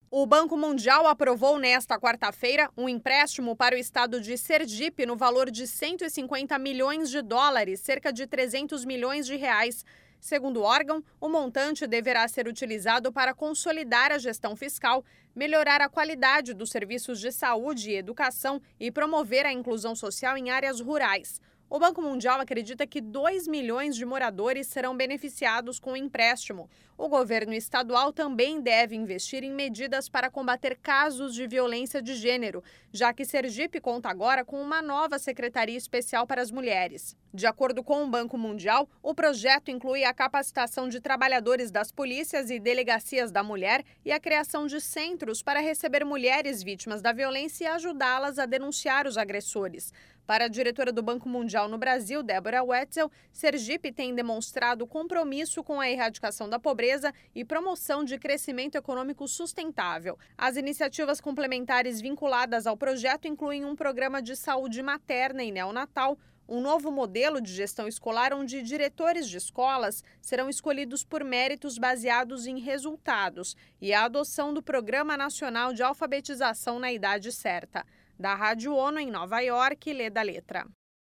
O Banco Mundial aprovou nesta quarta-feira um empréstimo para o estado de Sergipe no valor de 150 milhões de dólares, cerca de 300 milhões de reais. Segundo o órgão, o montante deverá ser utilizado para consolidar a gestão fiscal, melhorar a qualidade dos serviços de saúde e educação e promover a inclusão social em áreas rurais. O Banco Mundial acredita que 2 milhões de moradores serão beneficiados com o empréstimo. O governo estadual também deve investir em medidas para combater casos de violência de gênero, já que Sergipe conta agora com uma nova Secretaria Especial para as Mulheres. De acordo com o Banco Mundial, o projeto inclui a capacitação de trabalhadores das polícias e delegacias da mulher e a criação de centros para receber mulheres vítimas da violência e ajudá-las a denunciar os agressores. Para a diretora do Banco Mundial no Brasil, Débora Wetzel, Sergipe tem demonstrado compromisso com a erradicação da pobreza e promoção de crescimento econômico sustentável. As iniciativas complementares vinculadas ao projeto incluem um programa de saúde materna e neonatal, um novo modelo de gestão escolar onde diretores de escolas serão escolhidos por méritos baseados em resultados e a adoção do Programa Nacional de Alfabetização na Idade Certa. Da Rádio ONU em Nova York, Leda Letra.